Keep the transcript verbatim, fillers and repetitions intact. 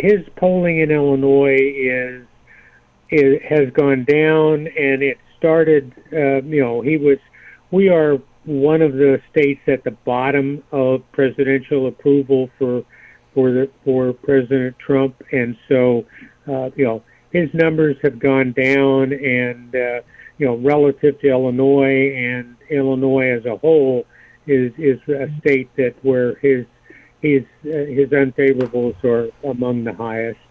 his polling in Illinois is, is has gone down, and it started. Uh, you know, he was. We are one of the states at the bottom of presidential approval for for the for President Trump, and so uh, you know his numbers have gone down, and uh, you know relative to Illinois, and Illinois as a whole is is a state that where his his uh, his unfavorables are among the highest.